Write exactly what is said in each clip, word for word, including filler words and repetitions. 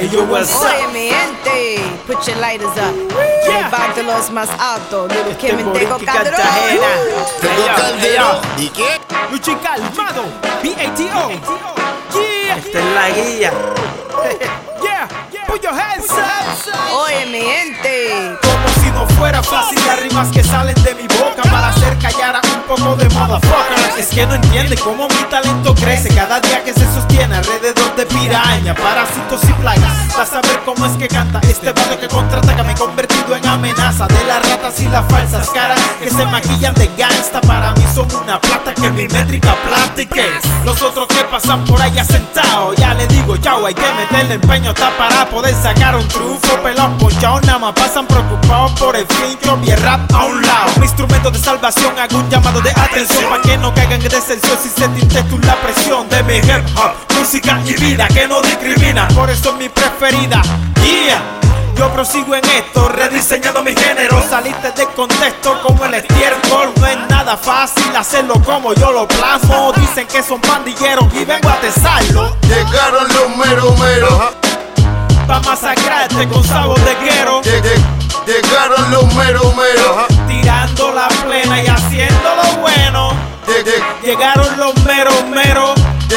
Hey, yo, what's up? Oye, mi gente, put your lighters up. Yeah. Levántalos más alto. Little Kim Este and Tego Boricua Calderón. Cartagena. Tego Hey, yo, Calderón. hey, ¿Y qué? yo. Luchi Calmado, B A T O. Yeah. Esta es la guía. Yeah, put your hands up. Oye, mi gente. Como si no fuera fácil las rimas que salen de mi boca para hacer callar a un poco de motherfucker. Es que no entiende cómo mi talento crece cada día que se sostiene alrededor de piraña, parásitos y plagas. Vas a ver cómo es que canta este vato que contraataca. Me he convertido en amenaza de las ratas y las falsas caras que se maquillan de gangsta. Para mí son una plata que mi métrica platique. Los otros que pasan por allá sentados, ya le digo chao, hay que meterle empeño está para poder sacar un triunfo. Pelón ponchao, nada más pasan preocupados por el fin. Yo vi el rap a un lado, mi instrumento de salvación. Hago un llamado de atención pa' que no caigan en deserción si se tú la presión de mi hip hop, música y vida que no discrimina. Por eso es mi preferida. Yeah. Yo prosigo en esto, rediseñando mi género. Saliste de contexto como el estiércol. No es nada fácil hacerlo como yo lo plasmo. Dicen que son pandilleros y vengo a tesarlo. Llegaron los mero mero. Pa' masacrarte con sabor de guero. Llegaron los mero mero. Tirando la plena y haciendo lo bueno. Llegaron los mero mero.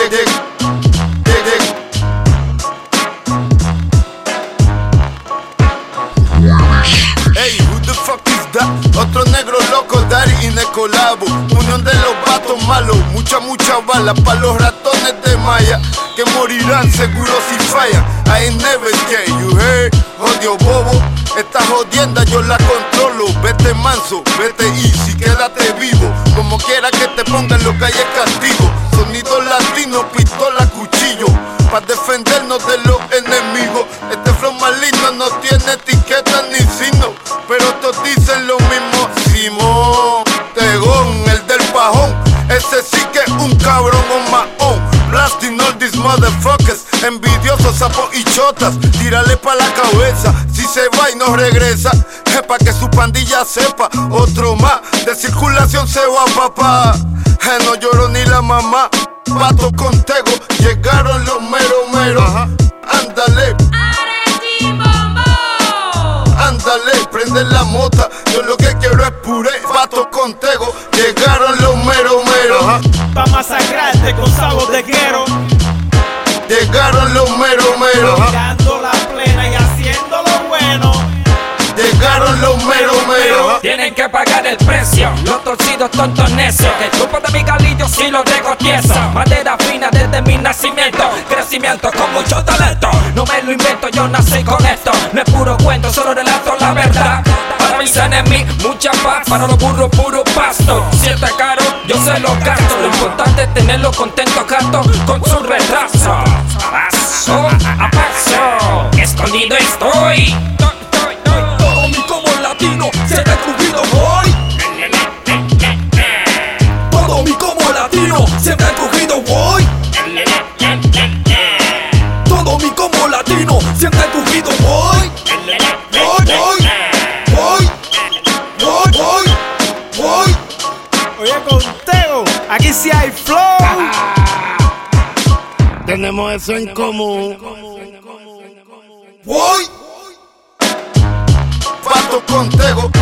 Hey, who the fuck is that? Otro negro loco, Daddy y Necolabo. Unión de los vatos malos, mucha, mucha bala pa' los ratones de Maya, que morirán seguro si fallan. I ain't never scared, you heard? Odio bobo, esta jodienda yo la controlo. Vete manso, vete easy, quédate vivo. Como quiera que te pongan lo que hay es castigo. Sonido latino, pistola, cuchillo, pa' defendernos de los enemigos. Este flow maligno no tiene etiqueta ni signo, pero todos dicen lo mismo. Simón Tegón, el del pajón, ese sí que es un cabrón on my own. Blasting all these motherfuckers, envidiosos, sapos y chotas. Tírale pa' la cabeza, si se va y no regresa, es pa' que su pandilla sepa. Otro más, de circulación se va papá. Eh, no lloro ni la mamá. Pato con Tego, llegaron los mero mero. Ándale, ándale, prende la mota. Yo lo que quiero es puré. Pato con Tego, llegaron los mero mero. Pa' masacrarte con sabor de guero. Llegaron los mero mero. Tirando la plena y haciendo lo bueno. Llegaron los mero mero. Tienen que pagar el precio, los torcidos tontos necios. Que el grupo de mi galillo sí lo dejo tieso. Madera fina desde mi nacimiento, crecimiento con mucho talento. No me lo invento, yo nací con esto. No es puro cuento, solo relato la verdad. Para mis enemigos, mucha paz. Para los burros, puro pasto. Si está caro, yo se lo gasto. Lo importante es tenerlo contento, gato, con su retraso. A paso, a paso, escondido estoy. Todo mi como latino se ve crujido hoy. Todo mi como latino se ve crujido hoy. Todo mi como latino se ve crujido hoy. Hoy, hoy, hoy, hoy, hoy, hoy. Oye, Conteo, aquí sí hay flow. Tenemos eso en común. Hoy. Pato con Tego,